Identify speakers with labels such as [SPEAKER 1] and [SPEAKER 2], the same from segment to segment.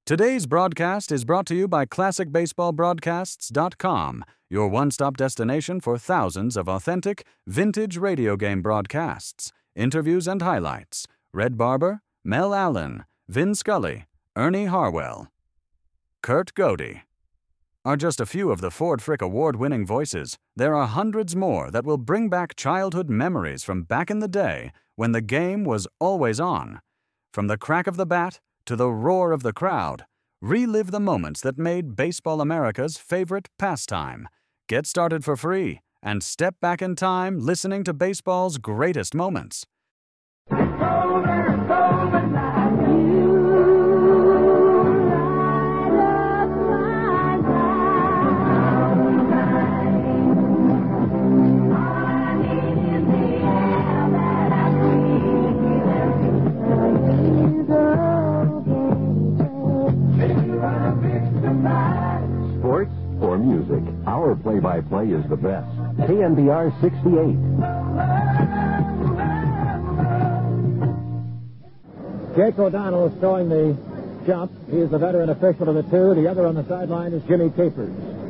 [SPEAKER 1] Today's broadcast is brought to you by ClassicBaseballBroadcasts.com, your one-stop destination for thousands of authentic, vintage radio game broadcasts, interviews and highlights. Red Barber, Mel Allen, Vin Scully, Ernie Harwell, Kurt Godey are just a few of the Ford Frick award-winning voices. There are hundreds more that will bring back childhood memories from back in the day when the game was always on. From the crack of the bat to the roar of the crowd, relive the moments that made Baseball America's favorite pastime. Get started for free and step back in time listening to baseball's greatest moments.
[SPEAKER 2] Sports or music, our play-by-play is the best. KNBR 68.
[SPEAKER 3] Jake O'Donnell is throwing the jump. He is the veteran official of the two. The other on the sideline is Jimmy Capers.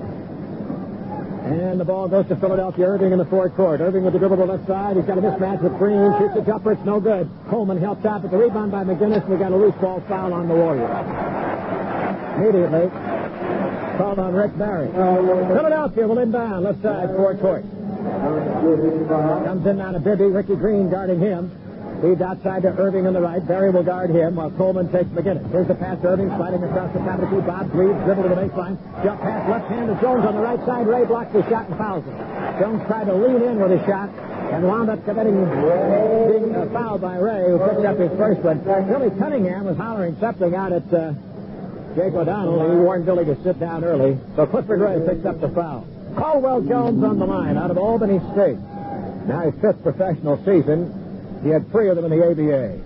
[SPEAKER 3] And the ball goes to Philadelphia. Irving in the forecourt. Irving with the dribble to the left side. He's got a mismatch with Green. Shoots a jumper. It's no good. Coleman helps out, but the rebound by McGinnis. We got a loose ball foul on the Warriors. Immediately called on Rick Barry. Philadelphia will inbound. Left side forecourt. Comes in now to Bibby. Ricky Green guarding him. Feeds outside to Irving on the right. Barry will guard him while Coleman takes McGinnis. Here's the pass to Irving, sliding across the top of the key. Bob Reeves, dribble to the baseline. Jump pass left hand to Jones on the right side. Ray blocks the shot and fouls him. Jones tried to lean in with his shot and wound up being fouled by Ray, who picked up his first one. Billy Cunningham was hollering something out at Jake O'Donnell, and he warned Billy to sit down early. So Clifford Ray picks up the foul. Caldwell Jones on the line out of Albany State. Now his fifth professional season. He had three of them in the ABA.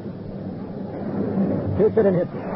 [SPEAKER 3] Shoots it and hits it.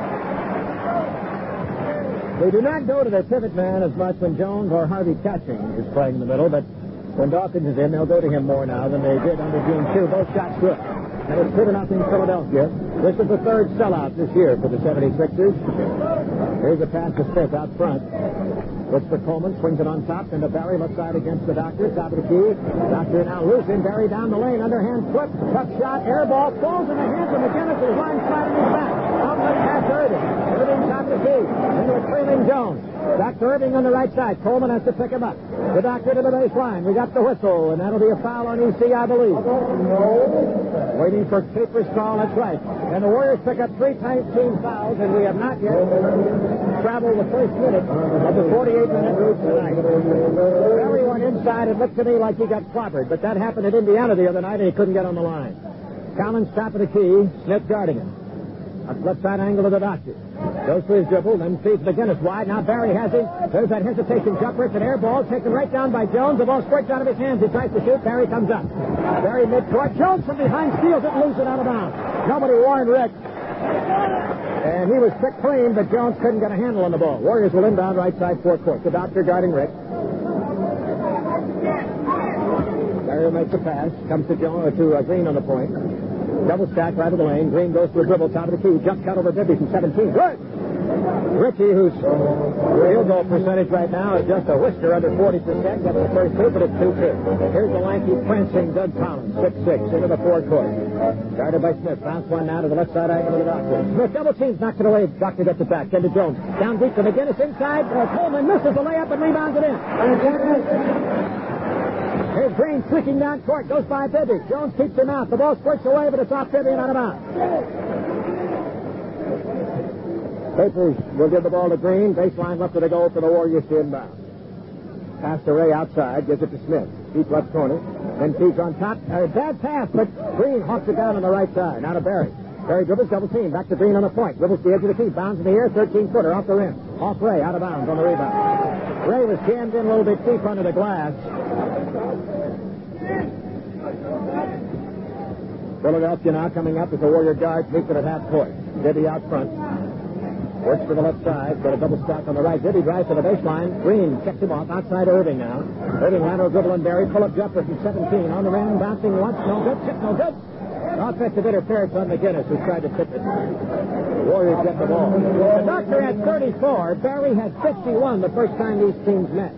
[SPEAKER 3] They do not go to their pivot man as much when Jones or Harvey Catching is playing in the middle, but when Dawkins is in, they'll go to him more now than they did under June 2. Both shots good. And it's 2-0 Philadelphia. This is the third sellout this year for the 76ers. Here's a pass to Smith out front. Looks for Coleman, swings it on top, into Barry, left side against the Doctor, top of the key. Doctor now losing, Barry down the lane, underhand flip, tough shot, air ball, falls in the hands of McGinnis, his line sliding his back. Outlet pass Irving. Irving top of the key, into a trailing Jones. Back to Irving on the right side. Coleman has to pick him up. The Doctor to the baseline. We got the whistle, and that'll be a foul on EC, I believe. Waiting for Capers' call, that's right. And the Warriors pick up 3 team fouls, and we have not yet traveled the first minute of the 48-minute route tonight. Barry went inside and looked to me like he got clobbered, but that happened at Indiana the other night, and he couldn't get on the line. Collins top of the key, Smith guarding him. Left side angle of the Doctor. Goes for his dribble, then feeds McGinnis wide. Now Barry has him. There's that hesitation jumper. It's an air ball taken right down by Jones. The ball squirts out of his hands. He tries to shoot. Barry comes up. Barry midcourt. Jones from behind steals it and loses it out of bounds. Nobody warned Rick. And he was picked clean, but Jones couldn't get a handle on the ball. Warriors will inbound right side forecourt. The Doctor guarding Rick. Barry makes a pass. Comes to Green on the point. Double stack right of the lane. Green goes to a dribble, top of the key. Jump cut over Bibby from 17. Good! Richie, whose field goal percentage right now is just a whisker under 40%, gets the first two, but it's 2-2. Here's the lanky, prancing Doug Collins, 6'6", into the forecourt. Guarded by Smith. Bounce one now to the left side angle of the Doctor. Smith double teams, knocks it away. Doctor gets it back. Into Jones. Down deep to McGinnis inside. Coleman misses the layup and rebounds it in. Here's Green streaking down court. Goes by Bibby. Jones keeps him out. The ball squirts away, but it's off Bibby and out of bounds. Capers will give the ball to Green. Baseline left of the goal for the Warriors to inbound. Pass to Ray outside. Gives it to Smith. Deep left corner. Then feeds on top. Bad pass, but Green hawks it down on the right side. Now to Barry. Barry dribbles, double team. Back to Green on the point. Dribbles the edge of the key. Bounds in the air. 13-footer off the rim. Off Ray. Out of bounds on the rebound. Ray was jammed in a little bit deep under the glass. Philadelphia now coming up as the Warrior guards meet it at half court. Bibby out front. Works to the left side. Got a double stack on the right. Bibby drives to the baseline. Green checks him off. Outside Irving now. Irving lateral dribble and Barry. Pull up jumper from 17. On the rim. Bouncing once. No good. Chip no good. Offensive interference on McGinnis, who tried to tip it. The Warriors get the ball. The Doctor 34. Barry had 51 the first time these teams met.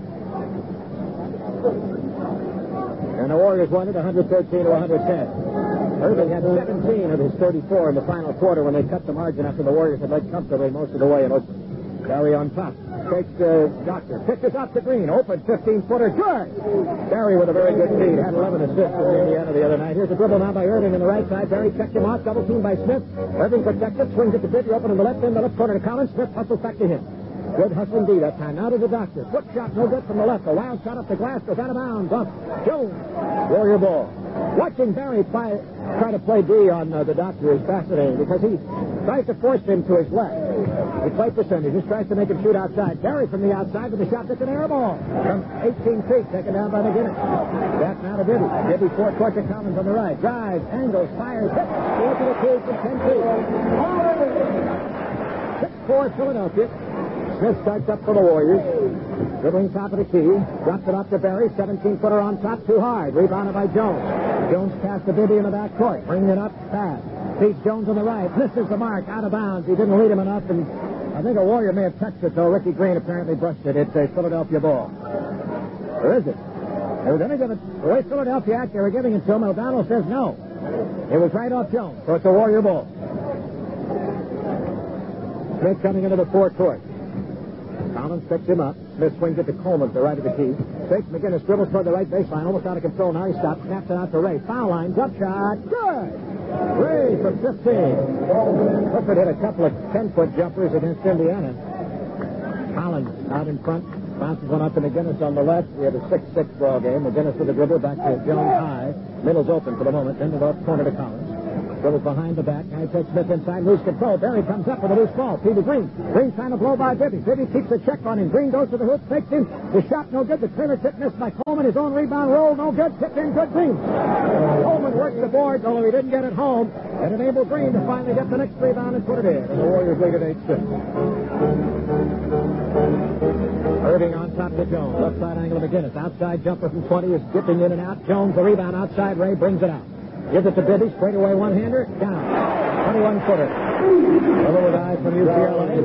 [SPEAKER 3] And the Warriors won it 113 to 110. Irving had 17 of his 34 in the final quarter when they cut the margin after the Warriors had led comfortably most of the way in Oakland. Barry on top. Takes the Doctor. Pitches off the green. Open 15-footer. Good! Barry with a very good feed. Had 11 assists in Indiana the other night. Here's a dribble now by Irving on the right side. Barry checked him off. Double team by Smith. Irving protected. Swings at the Bibby. Open in the left end. The left corner to Collins. Smith hustles back to him. Good hustling D that time. Now to the Doctor. Foot shot. No good from the left. A wild shot up the glass. Goes out of bounds. Off Jones. Warrior ball. Watching Barry try to play D on the Doctor is fascinating because he tries to force him to his left. His play percentage just tries to make him shoot outside. Barry from the outside with a shot that's an air ball. From 18 feet, taken down by McGinnis. Back now to Bibby. Bibby forecourt to Collins on the right. Drives, angles, fires, hits. Goes to the key from 10 feet. 6-4 Philadelphia. Smith starts up for the Warriors. Dribbling top of the key. Drops it off to Barry. 17-footer on top. Too hard. Rebounded by Jones. Jones passed to Bibby in the back court. Bringing it up fast. Beats Jones on the right. Misses the mark. Out of bounds. He didn't lead him enough. And I think a Warrior may have touched it, though. Ricky Green apparently brushed it. It's a Philadelphia ball. Or is it? They were going to give it. The way Philadelphia act, they were giving it to him. O'Donnell says no. It was right off Jones. So it's a Warrior ball. Smith coming into the forecourt. Collins picks him up. Smith swings it to Coleman to the right of the key. Takes McGinnis, dribbles toward the right baseline. Almost out of control. Now he stops. Snaps it out to Ray. Foul line. Jump shot. Good! Ray from 15. Clifford hit a couple of 10-foot jumpers against Indiana. Collins out in front. Bounces one up to McGinnis on the left. We have a 6-6 ball game. McGinnis with the dribble back to Jones high. Middle's open for the moment. Then to the left corner to Collins. Dribbles behind the back. Now he takes Smith inside. Loose control. Barry comes up with a loose ball. P to Green. Green trying to blow by Bibby. Bibby keeps a check on him. Green goes to the hoop. Takes him. The shot no good. The cleaner tip missed by Coleman. His own rebound roll no good. Tipped in good. Green. Coleman worked the boards, although he didn't get it home. And enabled Green to finally get the next rebound and put it in. And the Warriors lead at 8-6. Irving on top to Jones. Left side angle of McGinnis. Outside jumper from 20 is dipping in and out. Jones, the rebound outside. Ray brings it out. Gives it to Bibby. Straight away one-hander. Down. 21-footer. A little guy from UCLA.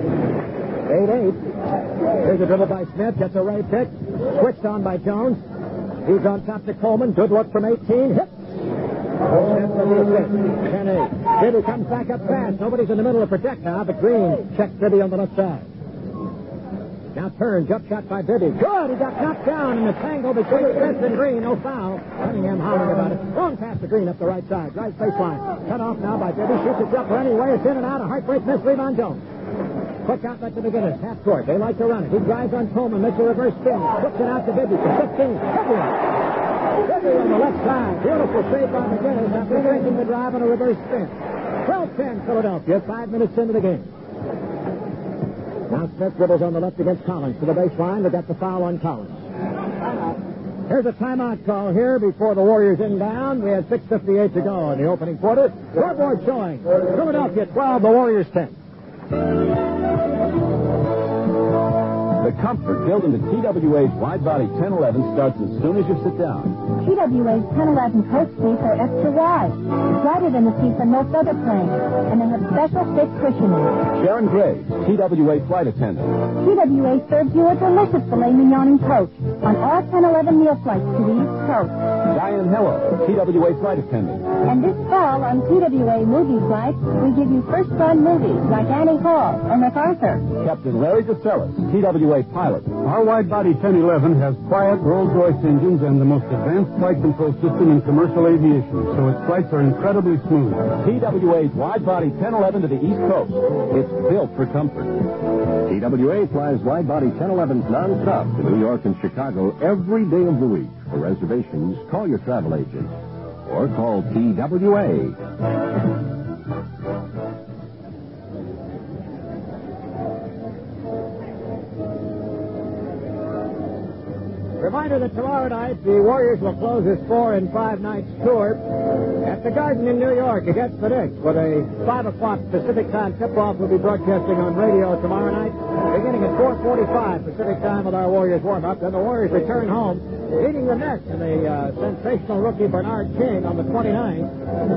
[SPEAKER 3] 8-8. Here's a dribble by Smith. Gets a Ray pick. Switched on by Jones. He's on top to Coleman. Good look from 18. Hits. Smith for the assist. 10-8. Bibby comes back up fast. Nobody's in the middle to protect now, but Green checks Bibby on the left side. Now turn, jump shot by Bibby. Good, he got knocked down in the tangle between Smith and Green. No foul. Cunningham hollering about it. Long pass to Green up the right side. Right baseline. Cut off now by Bibby. Shoots a jumper anyway. It's in and out. A heartbreak miss. Rebound Jones. Quick outlet to McGinnis. Half court. They like to run it. He drives on Coleman. Makes a reverse spin. Puts it out to Bibby for 15. Bibby on the left side. Beautiful save by McGinnis after breaking the drive on a reverse spin. 12-10 Philadelphia. 5 minutes into the game. Now Smith dribbles on the left against Collins. To the baseline, they got the foul on Collins. Here's a timeout call here before the Warriors inbound. We had 6:58 to go in the opening quarter. Scoreboard showing Philadelphia 12, the Warriors 10.
[SPEAKER 2] The comfort built into TWA's wide-body 1011 starts as soon as you sit down.
[SPEAKER 4] TWA's 1011 coach seats are extra wide. Wider than the seats on most other planes. And they have special thick cushioning.
[SPEAKER 2] Sharon Graves, TWA flight attendant.
[SPEAKER 4] TWA serves you a delicious filet mignon in coach on all 1011 meal flights to the East Coast.
[SPEAKER 2] Diane Hello, TWA flight attendant.
[SPEAKER 4] And this fall on TWA movie flights, we give you first-run movies like Annie Hall and MacArthur.
[SPEAKER 2] Captain Larry DeSellis, TWA pilot.
[SPEAKER 5] Our wide-body 1011 has quiet Rolls-Royce engines and the most advanced flight control system in commercial aviation, so its flights are incredibly smooth.
[SPEAKER 2] TWA's wide-body 1011 to the East Coast. It's built for comfort. TWA flies wide-body 1011s non-stop to New York and Chicago every day of the week. For reservations, call your travel agent or call TWA.
[SPEAKER 3] Reminder that tomorrow night the Warriors will close this 4 and 5 nights tour at the Garden in New York against the Knicks with a 5 o'clock Pacific time tip-off. We'll be broadcasting on radio tomorrow night beginning at 4:45 Pacific time with our Warriors warm-up. Then the Warriors return home Leading the Mets in the sensational rookie Bernard King on the 29th.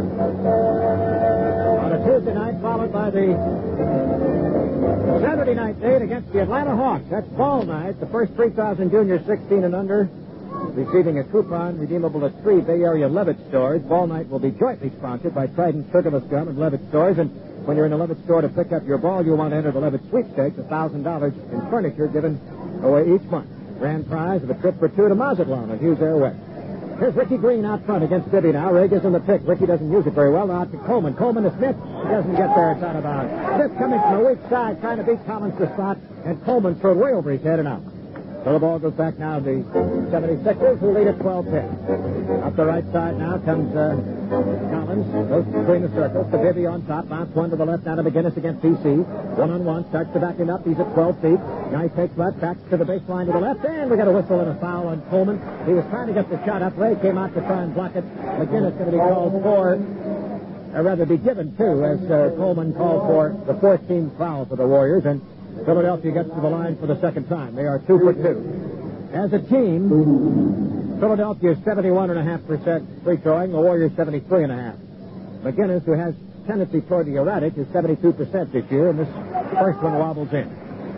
[SPEAKER 3] On a Tuesday night, followed by the Saturday night date against the Atlanta Hawks. That's ball night. The first 3,000 juniors 16 and under receiving a coupon redeemable at 3 Bay Area Levitt stores. Ball night will be jointly sponsored by Trident Circulus Gum and Levitt stores. And when you're in a Levitt store to pick up your ball, you want to enter the Levitt sweepstakes, $1,000 in furniture given away each month. Grand prize of a trip for two to Mazatlan on Hughes Air West. Here's Ricky Green out front against Bibby now. Rig is in the pick. Ricky doesn't use it very well. Now out to Coleman. Coleman to Smith. He doesn't get there. It's out of bounds. Smith coming from the weak side, trying to beat Collins to spot, and Coleman threw it way over his head and out. So the ball goes back now to the 76ers, who lead at 12-10. Up the right side now comes Collins. Goes between the circles to Bibby on top. Bounce one to the left now to McGinnis against DC. One-on-one. Starts to back him up. He's at 12 feet. Now he takes left, backs to the baseline to the left, and we got a whistle and a foul on Coleman. He was trying to get the shot up. Ray came out to try and block it. McGinnis going to be called for, or rather be given to, as Coleman called for the 14th foul for the Warriors, and Philadelphia gets to the line for the second time. They are 2 for 2. As a team, Philadelphia is 71.5% free throwing. The Warriors 73.5%. McGinnis, who has tendency toward the erratic, is 72% this year, and this first one wobbles in.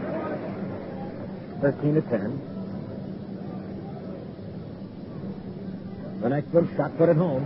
[SPEAKER 3] 13-10. The next one, shot put at home.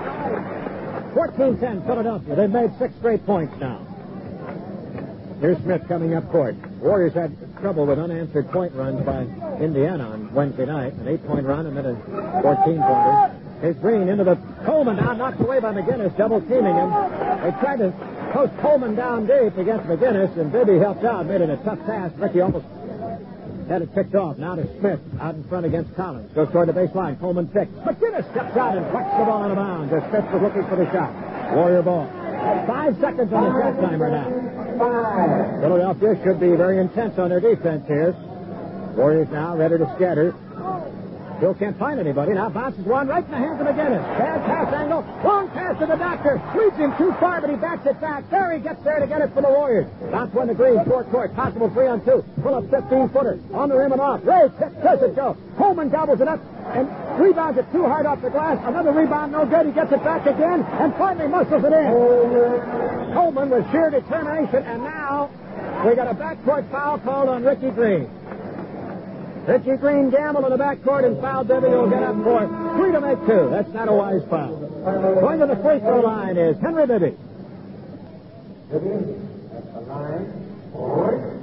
[SPEAKER 3] 14-10, Philadelphia. They've made 6 straight points now. Here's Smith coming up court. Warriors had trouble with unanswered point runs by Indiana on Wednesday night. An 8-point run and then a 14-pointer. Here's Green into the Coleman now, knocked away by McGinnis, double teaming him. They tried to post Coleman down deep against McGinnis, and Bibby helped out, made it a tough pass. Ricky almost had it picked off. Now to Smith, out in front against Collins. Goes toward the baseline. Coleman picks. McGinnis steps out and flicks the ball out of bounds as Smith was looking for the shot. Warrior ball. 5 seconds on the shot timer now. Philadelphia should be very intense on their defense here. Warriors now ready to scatter. Still can't find anybody. Now bounces one right in the hands of McGinnis. Bad pass angle. Long pass to the doctor. Leads him too far, but he backs it back. Barry gets there to get it for the Warriors. Bounce one to Green. Short court. Possible 3-on-2. Pull up 15-footer. On the rim and off. Ray says it go. Coleman gobbles it up and rebounds it too hard off the glass. Another rebound, no good. He gets it back again and finally muscles it in. Coleman with sheer determination, and now we got a backcourt foul called on Ricky Green. Ricky Green gambled in the backcourt and fouled Bibby, who will get up for 3 to make 2. That's not a wise foul. Going to the free throw line is Henry Bibby.
[SPEAKER 6] Bibby at the line. Forward.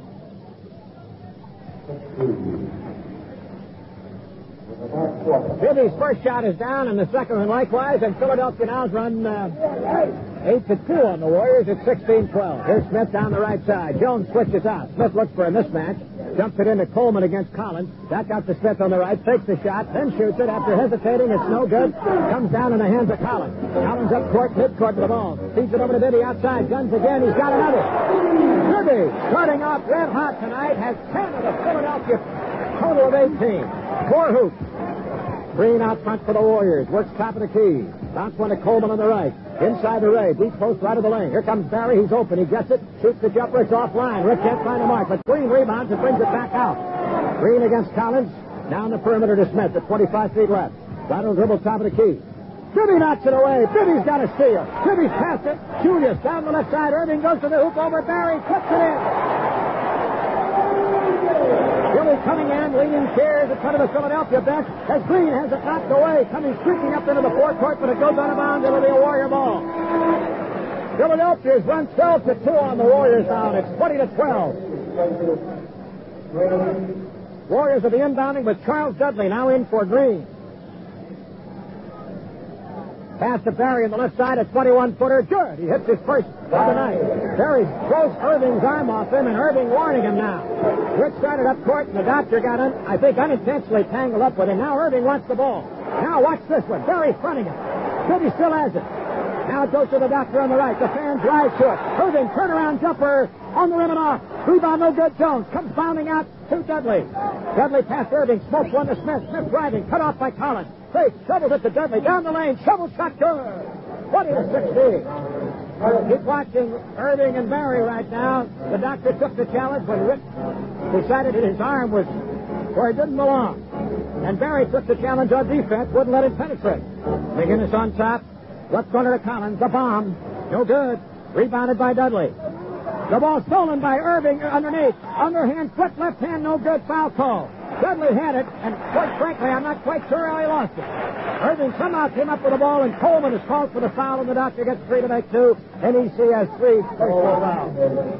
[SPEAKER 3] Bibby's first shot is down, and the second one likewise, and Philadelphia now's run 8-2 on the Warriors at 16-12. Here's Smith down the right side. Jones switches out. Smith looks for a mismatch. Jumps it into Coleman against Collins. Back out to Smith on the right. Takes the shot, then shoots it. After hesitating, it's no good. Comes down in the hands of Collins. Collins up court, midcourt with the ball. Feeds it over to Bibby outside. Guns again. He's got another. Bibby, starting off red hot tonight, has 10 of the Philadelphia total of 18. 4 hoops. Green out front for the Warriors. Works top of the key. Bounce one to Coleman on the right. Inside the Ray. Deep post right of the lane. Here comes Barry. He's open. He gets it. Shoots the jumper. It's offline. Rick can't find a mark. But Green rebounds and brings it back out. Green against Collins. Down the perimeter to Smith at 25 feet left. Lateral dribble top of the key. Bibby knocks it away. Bibby's got a steal. Bibby's past it. Julius down the left side. Irving goes to the hoop over Barry. Puts it in. Billy coming in, leaning chairs in front of the Philadelphia bench as Green has it knocked away. Coming streaking up into the forecourt, but it goes out of bounds. It'll be a Warrior ball. Philadelphia's run 12-2 on the Warriors now. It's 20-12. Warriors will be inbounding with Charles Dudley now in for Green. Pass to Barry on the left side, a 21-footer. Good. He hits his first of the night. Barry throws Irving's arm off him, and Irving warning him now. Rick started up court, and the doctor got, I think, unintentionally tangled up with him. Now Irving wants the ball. Now watch this one. Barry's fronting him. Bibby still has it. Now it goes to the doctor on the right. The fan drives to it. Irving, turnaround jumper on the rim and off. Rebound, no good. Jones comes bounding out to Dudley. Dudley past Irving. Smokes one to Smith. Smith driving. Cut off by Collins. Fake. Shovels it to Dudley. Down the lane. Shovel shot. Good. 20-16. Keep watching Irving and Barry right now. The doctor took the challenge when Rick decided that his arm was where it didn't belong. And Barry took the challenge on defense, wouldn't let it penetrate. McGinnis on top. Left corner to Collins. The bomb. No good. Rebounded by Dudley. The ball stolen by Irving underneath. Underhand, foot, left hand, no good. Foul call. Dudley had it, and quite frankly, I'm not quite sure how he lost it. Irving somehow came up with the ball, and Coleman is called for the foul, and the doctor gets 3 to make 2. NEC has 3 personal fouls.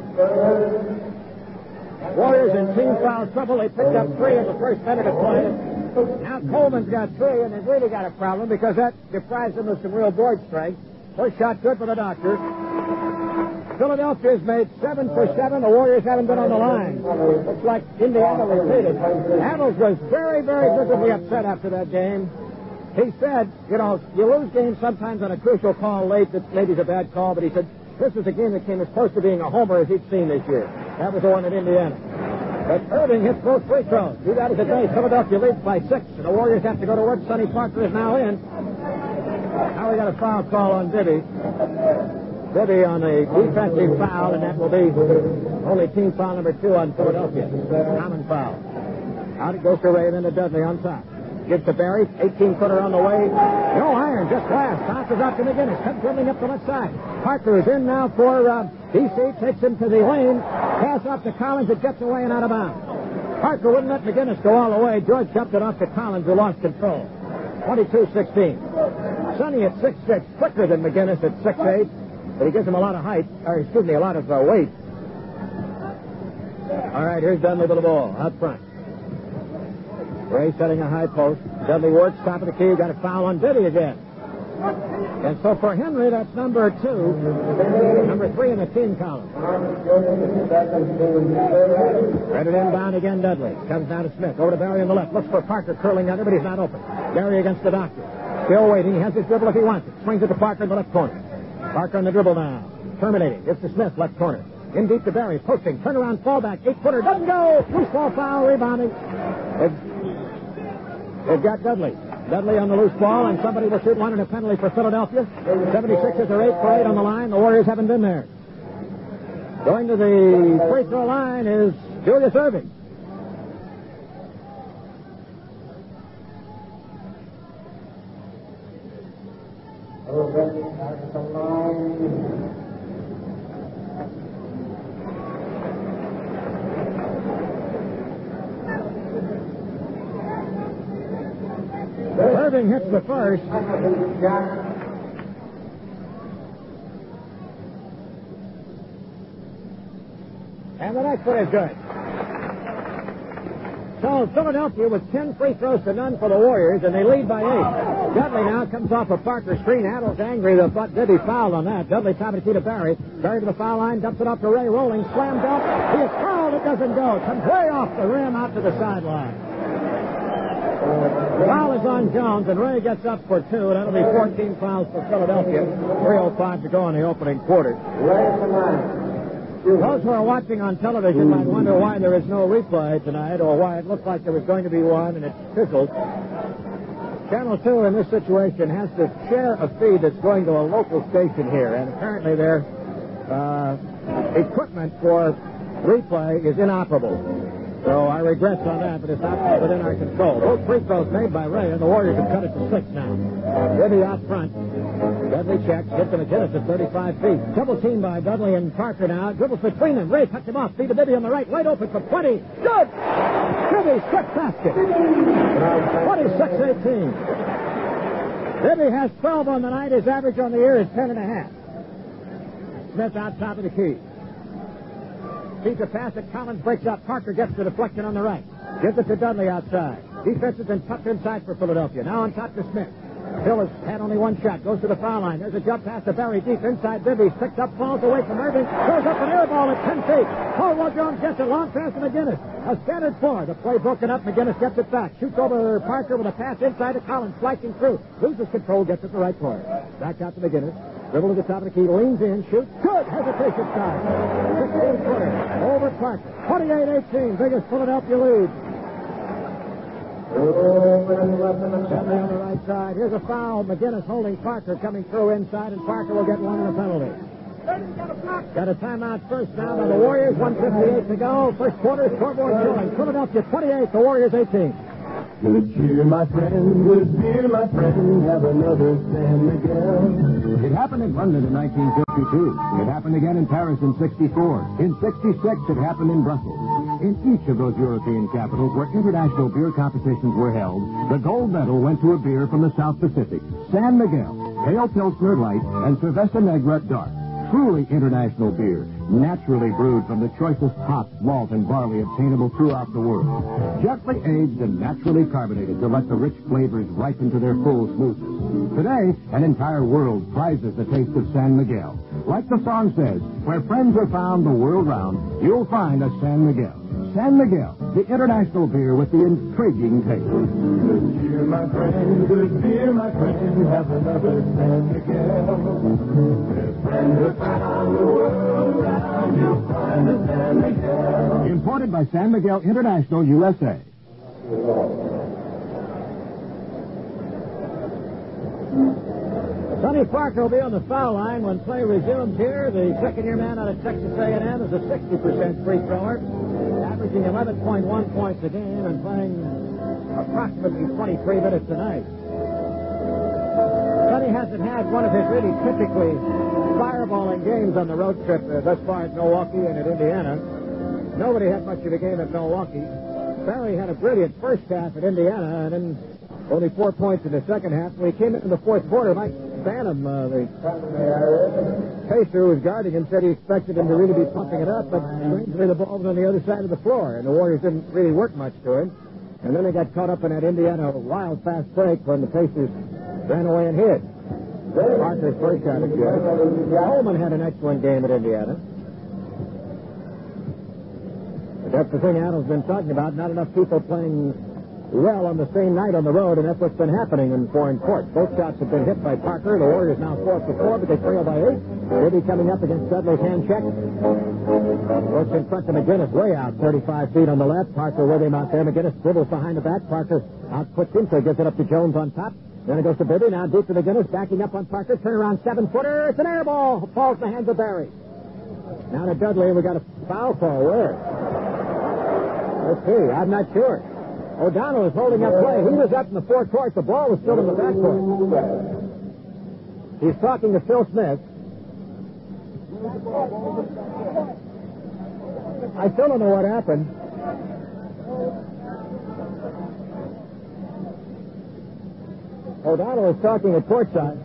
[SPEAKER 3] Warriors in team foul trouble. They picked up 3 in the first minute of play. Now Coleman's got 3, and they've really got a problem because that deprives them of some real board strength. First shot good for the doctor. Philadelphia's made 7 for 7. The Warriors haven't been on the line. Looks like Indiana repeated. Adams was very, very visibly upset after that game. He said, you know, you lose games sometimes on a crucial call late that maybe is a bad call, but he said, this was a game that came as close to being a homer as he'd seen this year. That was the one in Indiana. But Irving hits both free throws. Do that as a day. Philadelphia leads by 6, and the Warriors have to go to work. Sonny Parker is now in. Now we got a foul call on Bibby. Bibby on a defensive foul, and that will be only team foul number 2 on Philadelphia. Common foul. Out it goes to Ray, and then to Dudley on top. Gives to Barry. 18-footer on the way. No iron, just glass. Tosses out to McGinnis. Comes dribbling up the left side. Parker is in now for DC. Takes him to the lane. Pass off to Collins. It gets away and out of bounds. Parker wouldn't let McGinnis go all the way. George jumped it off to Collins, who lost control. 22-16. Sonny at 6'6", quicker than McGinnis at 6'8". But he gives him a lot of height, a lot of weight. All right, here's Dudley with the ball out front. Ray setting a high post. Dudley works, top of the key, got a foul on Bibby again. And so for Henry, that's number 2, number 3 in the team column. Ready to inbound again, Dudley. Comes down to Smith, over to Barry on the left. Looks for Parker curling under, but he's not open. Barry against the doctor. Still waiting. He has his dribble if he wants it. Swings it to Parker in the left corner. Parker on the dribble now. Terminating. It's to Smith, left corner. In deep to Barry. Posting. Turnaround, fallback. 8-footer. Doesn't go. Loose ball foul. Rebounding. They've got Dudley. Dudley on the loose ball, and somebody will shoot one in a penalty for Philadelphia. 76ers are 8 for 8 on the line. The Warriors haven't been there. Going to the free throw line is Julius Irving. Irving hits the first. And the next one is good. So Philadelphia with 10 free throws to none for the Warriors, and they lead by 8. Dudley now comes off a Parker screen. Adams angry that Bibby fouled on that. Dudley top of the key to Barry. Barry to the foul line, dumps it off to Ray, rolling, slam dunk. He is fouled. It doesn't go. Comes way off the rim out to the sideline. Foul is on Jones, and Ray gets up for 2. That'll be 14 fouls for Philadelphia. 3:05 to go in the opening quarter. Those who are watching on television might wonder why there is no replay tonight, or why it looked like there was going to be one and it fizzled. Channel 2 in this situation has to share a feed that's going to a local station here, and apparently their equipment for replay is inoperable. So I regret on that, but it's not within our control. Both free throws made by Ray, and the Warriors have cut it to 6 now. Bibby out front. Dudley checks, gets to McGinnis at 35 feet. Double team by Dudley and Parker now. Dribbles between them. Ray cuts him off. Feed to Bibby on the right. Wide open for 20. Good! Bibby's quick basket. 26-18. Bibby has 12 on the night. His average on the year is 10.5. Smith out top of the key. Sees a pass that Collins breaks up. Parker gets the deflection on the right. Gives it to Dudley outside. Defense has been tucked inside for Philadelphia. Now on top to Smith. Hill has had only one shot. Goes to the foul line. There's a jump pass to Barry deep inside. Bibby picked up, falls away from Irving. Throws up an air ball at 10 feet. Caldwell Jones gets a long pass to McGinnis. A scattered 4. The play broken up. McGinnis gets it back. Shoots over Parker with a pass inside to Collins. Slicing through. Loses control. Gets it the right corner. Back out to McGinnis. Dribble to the top of the key. Leans in. Shoots. Good. Hesitation shot. 16-footer. Over Parker. 28-18. Biggest Philadelphia lead. Dudley on the right side. Here's a foul. McGinnis holding Parker, coming through inside, and Parker will get one in a penalty. Got a timeout first now by the Warriors. 1:58 to go. First quarter, scoreboard showing. Philadelphia 28, the Warriors 18.
[SPEAKER 6] Good cheer, my friend, good beer, my friend, have another San Miguel.
[SPEAKER 2] It happened in London in 1952. It happened again in Paris in 64. In 66, it happened in Brussels. In each of those European capitals where international beer competitions were held, the gold medal went to a beer from the South Pacific, San Miguel, Pale Pilsner Light, and Cerveza Negra Dark. Truly international beer, naturally brewed from the choicest hops, malt, and barley obtainable throughout the world. Gently aged and naturally carbonated to let the rich flavors ripen to their full smoothness. Today, an entire world prizes the taste of San Miguel. Like the song says, where friends are found the world round, you'll find a San Miguel. San Miguel, the international beer with the intriguing taste.
[SPEAKER 6] Good cheer, my friend, good beer, my friend, have another San Miguel. Where friends are found the world round, you'll find a San Miguel.
[SPEAKER 2] Imported by San Miguel International, USA.
[SPEAKER 3] Sonny Parker will be on the foul line when play resumes here. The second-year man out of Texas A&M is a 60% free thrower, averaging 11.1 points a game and playing approximately 23 minutes a night. Sonny hasn't had one of his really typically fireballing games on the road trip thus far at Milwaukee and at Indiana. Nobody had much of a game at Milwaukee. Barry had a brilliant first half at Indiana and then only 4 points in the second half. When he came into the fourth quarter, Mike Phantom, the pacer who was guarding him, said he expected him to really be pumping it up, but strangely the ball was on the other side of the floor, and the Warriors didn't really work much to him. And then they got caught up in that Indiana wild fast break when the Pacers ran away and hid. Parker's first shot is good. Coleman had an excellent game at Indiana. But that's the thing Adam's been talking about, not enough people playing well on the same night on the road, and that's what's been happening in foreign court. Both shots have been hit by Parker. The Warriors now 4-for-4, but they trail by 8. They'll be coming up against Dudley's hand check. Works in front to McGinnis, way out, 35 feet on the left. Parker with him out there. McGinnis dribbles behind the back. Parker outputs him, so he gives it up to Jones on top. Then it goes to Bibby. Now deep to McGinnis, backing up on Parker. Turn around 7-footer. It's an air ball. Falls in the hands of Barry. Now to Dudley. We got a foul call. Where? Let's see. I'm not sure. O'Donnell is holding up play. He was up in the forecourt. The ball was still in the backcourt. He's talking to Phil Smith. I still don't know what happened. O'Donnell is talking at courtside.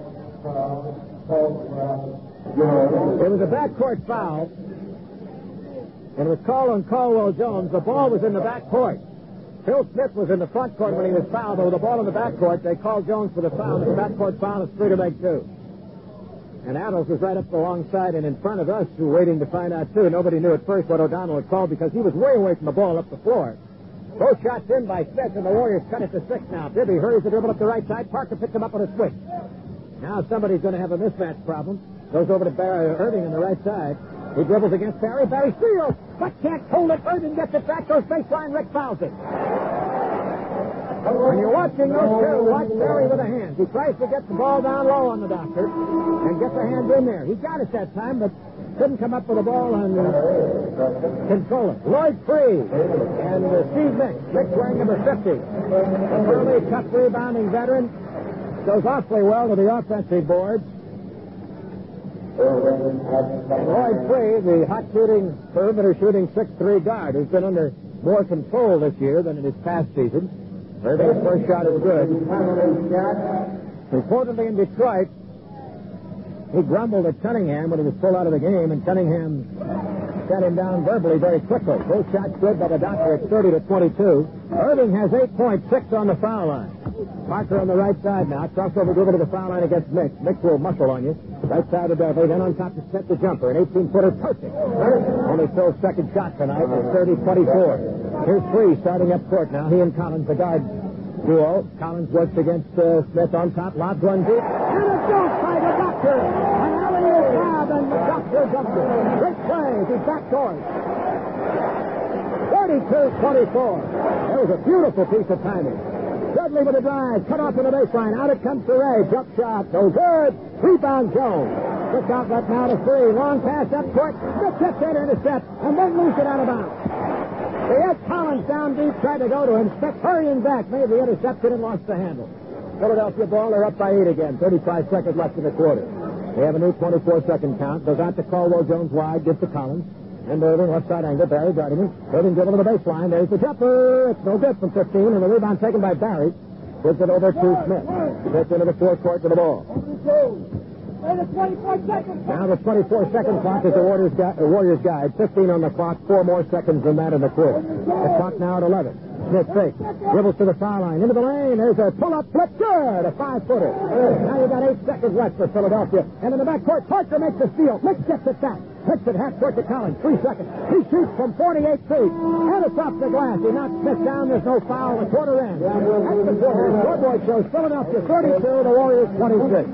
[SPEAKER 3] It was a backcourt foul. And it was called on Caldwell Jones. The ball was in the backcourt. Phil Smith was in the front court when he was fouled, but with the ball in the backcourt, they called Jones for the foul. The backcourt foul is 3 to make 2. And Adams was right up alongside and in front of us, who were waiting to find out, too. Nobody knew at first what O'Donnell had called because he was way away from the ball up the floor. Both shots in by Smith, and the Warriors cut it to 6 now. Bibby hurries the dribble up the right side. Parker picks him up on a switch. Now somebody's going to have a mismatch problem. Goes over to Barry Irving on the right side. He dribbles against Barry. Barry steals, but can't hold it. Irving gets it back. Goes baseline. Rick fouls it. When you're watching those two, watch Barry with the hands. He tries to get the ball down low on the doctor and get the hand in there. He got it that time, but couldn't come up with the ball and control it. Lloyd Free and Steve Mix. Mix wearing number 50. A burly, tough rebounding veteran. Goes awfully well to the offensive boards. And Lloyd Free, the hot shooting, perimeter shooting 6'3" guard, who's been under more control this year than in his past season. Irving's first shot is good. Reportedly in Detroit, he grumbled at Cunningham when he was pulled out of the game, and Cunningham shut him down verbally very quickly. Both shots good by the doctor at 30-22. Irving has 8 points, 6 on the foul line. Parker on the right side now. Crossover dribble to the foul line against Mix. Mix will muscle on you. Right side of Dudley. Then on top to set the jumper. An 18-footer perfect. Only Phil's second shot tonight at 30-24. Here's Free starting up court now. He and Collins, the guard duo. Collins works against Smith on top. Lobs one deep. And a dunk by the doctor. An alley-oop lob, and the doctor dunked it. Great play. He's back court. 42-24. That was a beautiful piece of timing. Dudley with a drive, cut off to the baseline. Out it comes to Ray. Jump shot. No good. Rebound Jones. Quick outlet now to Free. Long pass up court. Smith gets it, intercept, and then moves it out of bounds. The Ed Collins Collins down deep, tried to go to him. Smith hurrying back, made the interception and lost the handle. Philadelphia ball, they're up by 8 again. 35 seconds left in the quarter. They have a new 24-second count. Goes out to Caldwell Jones wide, gives to Collins. And Irving, left side angle, Barry guarding him. Irving dribble to the baseline. There's the jumper. It's no good from 15, and the rebound taken by Barry. Gives it over to Smith. Gets into the forecourt to the ball. Now the 24-second clock is the Warriors guide. 15 on the clock, 4 more seconds than that in the quarter. The clock now at 11. Smith fakes. Dribbles to the foul line. Into the lane. There's a pull-up flip. Good. A 5-footer. Now you've got 8 seconds left for Philadelphia. And in the backcourt, Parker makes the steal. Nick gets it back. Kicks it half court to Collins. 3 seconds. He shoots from 48 feet. And it's off the glass. He knocks Smith down. There's no foul. The quarter ends. That's the quarter. Scoreboard shows Philadelphia 32, the Warriors 26.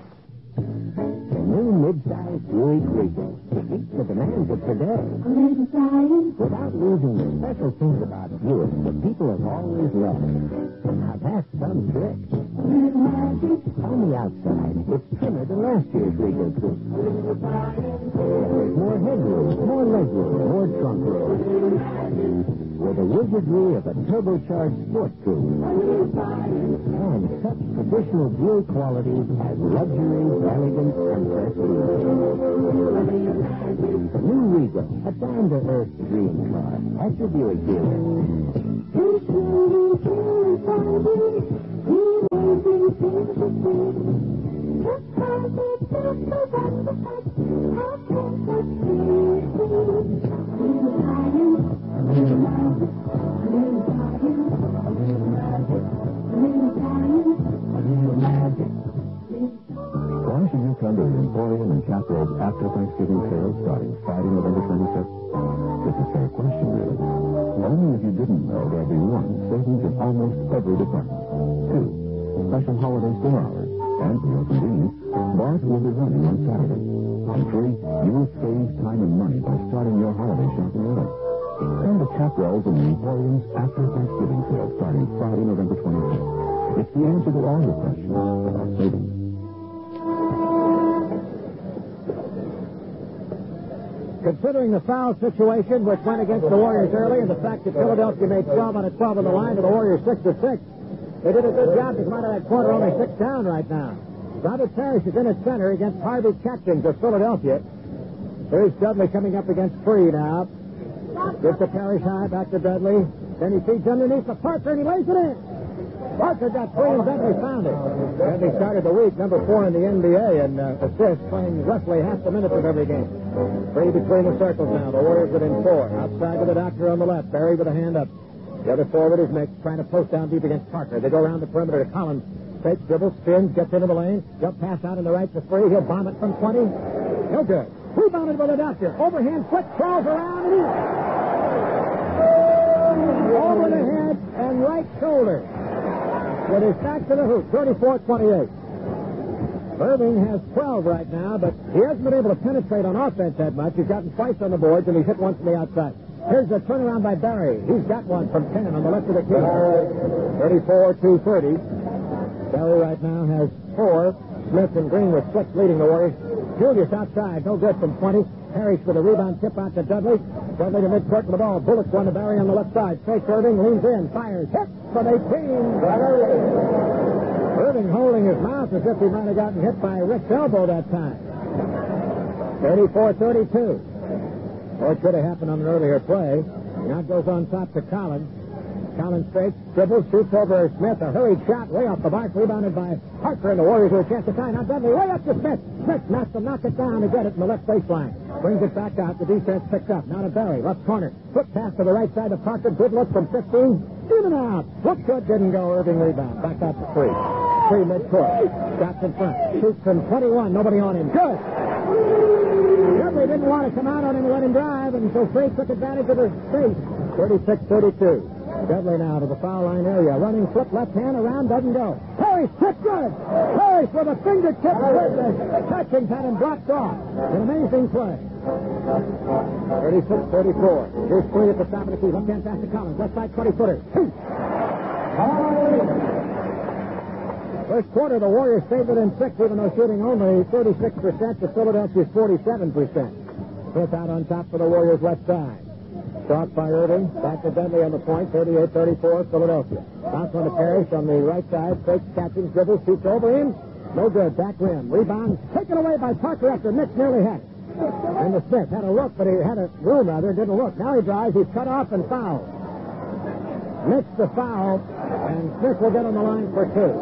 [SPEAKER 7] New mid-size Buick Regal to meet the demands of today. Without losing the special things about Buick that people have always loved. Now that's some trick. On the outside, it's trimmer than last year's Regal coupe. There's more headroom, more legroom, more trunk room. With the wizardry of a turbocharged sport coupe. And such traditional Buick qualities as luxury, elegance, and prestige. The new Regal, a down-to-earth dream car. At your Buick dealer.
[SPEAKER 2] Why should you come to the Emporium and Chaparral's after Thanksgiving sale starting Friday, November 25th? It's a fair question, really. Only if you didn't know there'll be 1, savings in almost every department. 2, special holiday store hours. And for your convenience, bars will be running on Saturday. And 3, you will save time and money by starting your holiday shopping early. Come to Chaparral's and the Emporium's after Thanksgiving sale starting Friday, November 25th. It's the answer to all your questions about savings.
[SPEAKER 3] Considering the foul situation which went against the Warriors early and the fact that Philadelphia made 12 out of 12 on the line to the Warriors 6 of 6, they did a good job to come out of that quarter only 6 down right now. Robert Parrish is in at center against Harvey Catchings of Philadelphia. Here's Dudley coming up against Free now. Gives to Parrish high, back to Dudley. Then he feeds underneath to Parker and he lays it in. Parker got 3 and Dudley found it. Dudley started the week, number 4 in the NBA in assists, playing roughly half the minutes of every game. Free between the circles now. The Warriors within 4. Outside to the Doctor on the left. Barry with a hand up. The other forward is Mick, trying to post down deep against Parker. They go around the perimeter to Collins. Fakes, dribbles, spins, gets into the lane. Jump pass out in the right to Free. He'll bomb it from 20. No good. Rebounded by the Doctor. Overhand quick, crawls around and over the head and right shoulder. With his back to the hoop, 34-28. Irving has 12 right now, but he hasn't been able to penetrate on offense that much. He's gotten twice on the boards, and he's hit once from the outside. Here's a turnaround by Barry. He's got one from 10 on the left of the key. 34-30. Barry right now has 4. Smith and Greenwood splits leading the Warriors. Julius outside, no good from 20. Parrish with a rebound tip out to Dudley. Dudley to midcourt with the ball. Bullock's one to Barry on the left side. Fakes Irving, leans in, fires, hit from 18. Irving holding his mouth as if he might have gotten hit by Rick's elbow that time. 34-32. Or it could have happened on an earlier play. Now it goes on top to Collins. Collins fakes, dribbles, shoots over Smith. A hurried shot way off the mark, rebounded by Parker, and the Warriors with a chance to tie. Now Dudley way up to Smith. Smith knocks him, knock it down to get it in the left baseline. Brings it back out. The defense picks up. Now to Barry, left corner. Foot pass to the right side of Parker. Good look from 15. In and out. Look good, didn't go. Irving rebound. Back out to 3. 3 midcourt. Shots in front. Shoots from 21. Nobody on him. Good. Dudley didn't want to come out on him and let him drive, and so Free took advantage of his space. 36-32. Dudley now to the foul line area. Running flip left hand around, doesn't go. Parrish, hit good. Parrish with a fingertip. Catching had him blocked off. An amazing play. 36-34. Here's Free at the top of the key. Left hand pass to Collins. Left side 20-footer. First quarter, the Warriors favored in 6, even though shooting only 36% to Philadelphia's 47%. Smith out on top for the Warriors left side. Shot by Irving. Back to Dudley on the point. 38-34, Philadelphia. Bounce on to Parrish on the right side. Fakes, catching, dribbles, shoots over him. No good. Back rim. Rebound taken away by Parker after Mitch nearly had it. And the Smith had a look, but he had a room rather. Didn't look. Now he drives. He's cut off and fouled. Mitch the foul, and Smith will get on the line for two.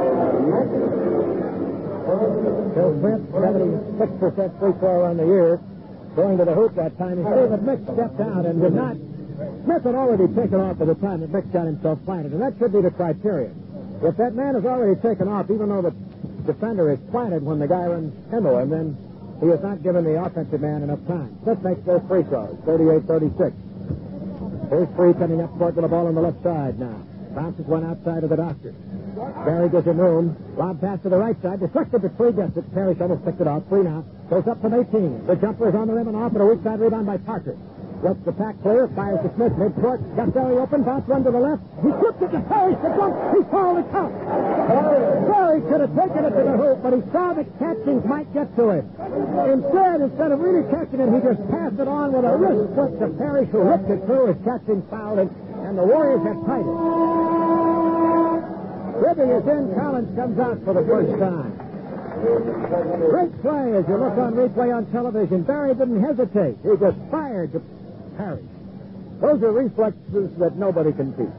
[SPEAKER 3] Bill Smith, 76% free throw on the year. Going to the hoop that time. You see that Mitch stepped out and did not. Smith had already taken off by the time that Mitch got himself planted, and that should be the criteria. If that man has already taken off, even though the defender is planted when the guy runs into him, then he has not given the offensive man enough time. Smith makes those free throws, 38-36. Here's Free coming up court with the ball on the left side now. Bounces one outside of the Doctor. Barry gives him room. Lob pass to the right side. Deflected to Free. Gets it. Parrish almost picked it off. Free now. Goes up from 18. The jumper is on the rim and off, but a weak side rebound by Parker. Lets the pack clear. Fires to Smith. Mid-court. Got Barry open. Bounce one to the left. He flipped it to Parrish. The jump. He fouled the count. Barry could have taken it to the hoop, but he saw that Catchings might get to him. Instead of really catching it, he just passed it on with a wrist flip to Parrish, who ripped it through as Catchings fouled it, and the Warriors have tied it. Ribby is in. Collins comes out for the first time. Great play as you look on replay on television. Barry didn't hesitate. He just fired to Parrish. Those are reflexes that nobody can teach.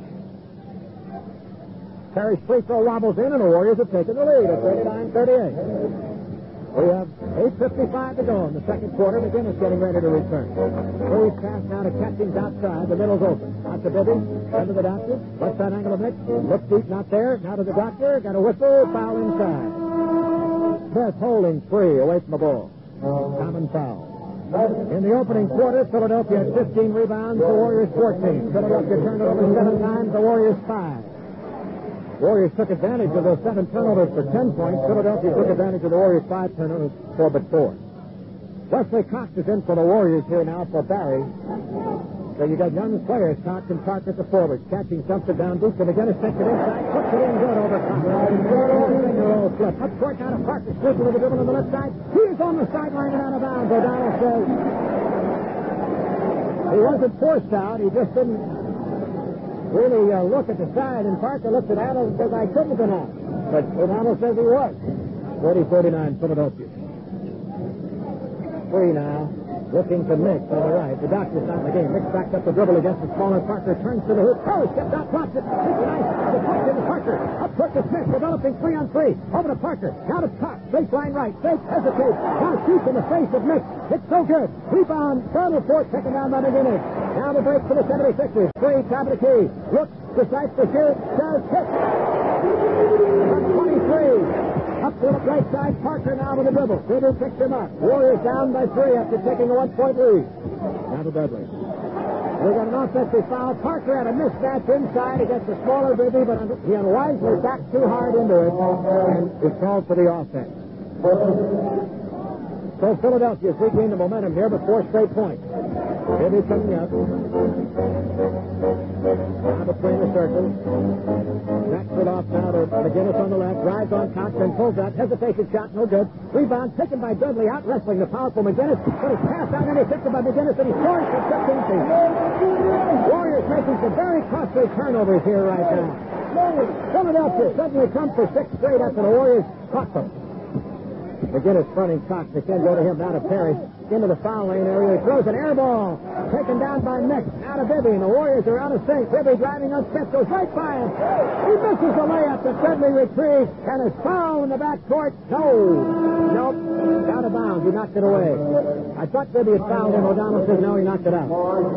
[SPEAKER 3] Parrish free throw wobbles in, and the Warriors have taken the lead at 39-38. We have 8:55 to go in the second quarter. McGinnis getting ready to return. Free's pass now to Catchings outside. The middle's open. Out to Bibby. Down to the Doctor. Left side angle of Mitch. Look deep, not there. Now to the Doctor. Got a whistle. Foul inside. Smith holding Free away from the ball. Common foul. In the opening quarter, Philadelphia had 15 rebounds. The Warriors 14. Philadelphia turned it over 7 times. The Warriors 5. Warriors took advantage of those 7 turnovers for 10 points. Philadelphia took advantage of the Warriors' 5 turnovers for but 4. Wesley Cox is in for the Warriors here now for Barry. So you got young players, Cox and Parker at the forwards. Catching dumps it down deep, and McGinnis takes it inside, puts it in good over Cox. Finger-roll flip. Up court now to Parker, squeezing with the dribble on the left side. He is on the sideline and out of bounds. O'Donnell says he wasn't forced out. He just didn't really look at the side, and Parker looked at Adams and says, I couldn't have been out. But O'Donnell says he was. 40-49, Philadelphia. Free now. Looking to Mix on the right. The Doctor's not in the game. Mix backs up the dribble against the smaller Parker. Turns to the hoop. Oh, stepped out, blocks it. It's nice. The puck into Parker. Up court to Smith. Developing 3-on-3. Over to Parker. Now to Cox. Baseline right. Fake. Hesitates. Now shoots in the face of Mix. It's so good. Rebound. Davenport taken down by McGinnis. Now the break for the 76ers. Free. Top of the key. Looks. Decides to shoot. Does hit. 23. Up to the right side, Parker now with the dribble. Bibby picks him up. Warriors down by 3 after taking a 1-point lead. Now to Dudley. We got an offensive foul. Parker had a mismatch inside against the smaller Bibby, but he unwisely backed too hard into it and is called for the offense. So Philadelphia's regained the momentum here, but 4 straight points. Bibby coming up. Now between the circles. Backs it off now to McGinnis on the left. Drives on Cox and pulls out. Hesitation shot, no good. Rebound taken by Dudley. Out wrestling the powerful McGinnis. But it's passed out intercepted by McGinnis, and he scores from 15 feet. Warriors making some very costly turnovers here right now. Philadelphia suddenly come for 6 straight after the Warriors caught them. McGinnis fronting Cox. They can't go to him. Now to Parrish. Into the foul lane area. He throws an air ball. Taken down by Mix. Out of Bibby. And the Warriors are out of sync. Bibby driving on Smith. Goes right by him. He misses the layup that Dudley retrieves. And is fouled in the backcourt. Nope. Out of bounds. He knocked it away. I thought Bibby had fouled him. O'Donnell said no. He knocked it out.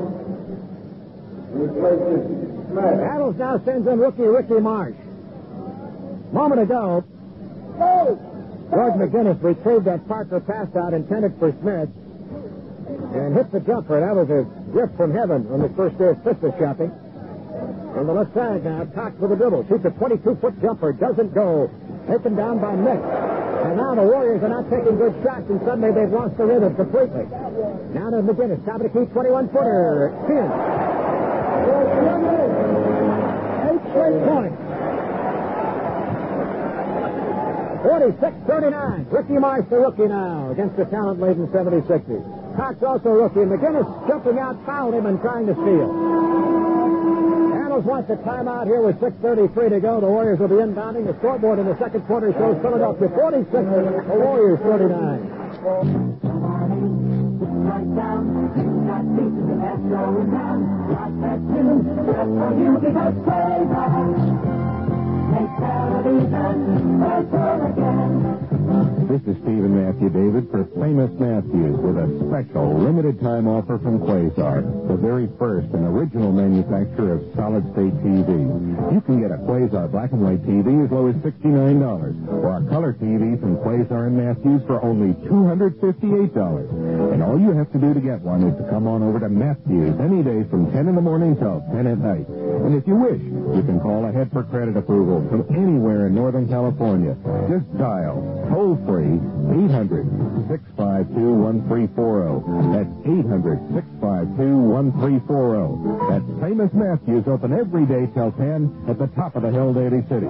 [SPEAKER 3] Adams now sends in rookie Ricky Marsh. Moment ago, George McGinnis retrieved that Parker pass out intended for Smith and hit the jumper. That was a gift from heaven on the first day of Christmas shopping. On the left side now, Cox with a dribble. Shoots a 22-foot jumper. Doesn't go. Taken down by Mix. And now the Warriors are not taking good shots, and suddenly they've lost the rhythm completely. Now to McGinnis. Top of the key, 21-footer. 8 straight points. 46-39. Ricky Marsh, the rookie now, against the talent-laden 76ers. Cox, also rookie. McGinnis jumping out, fouled him and trying to steal. Annals wants a timeout here with 6:33 to go. The Warriors will be inbounding. The scoreboard in the second quarter shows Philadelphia 46, the Warriors 39.
[SPEAKER 2] This is Stephen Matthew David for Famous Matthews with a special limited-time offer from Quasar, the very first and original manufacturer of solid-state TV. You can get a Quasar black and white TV as low as $69, or a color TV from Quasar and Matthews for only $258. And all you have to do to get one is to come on over to Matthews any day from 10 in the morning till 10 at night. And if you wish, you can call ahead for credit approval from anywhere in Northern California. Just dial toll-free 800-652-1340. That's 800-652-1340. That's Famous Matthews, open every day till 10 at the top of the hill, Daly City.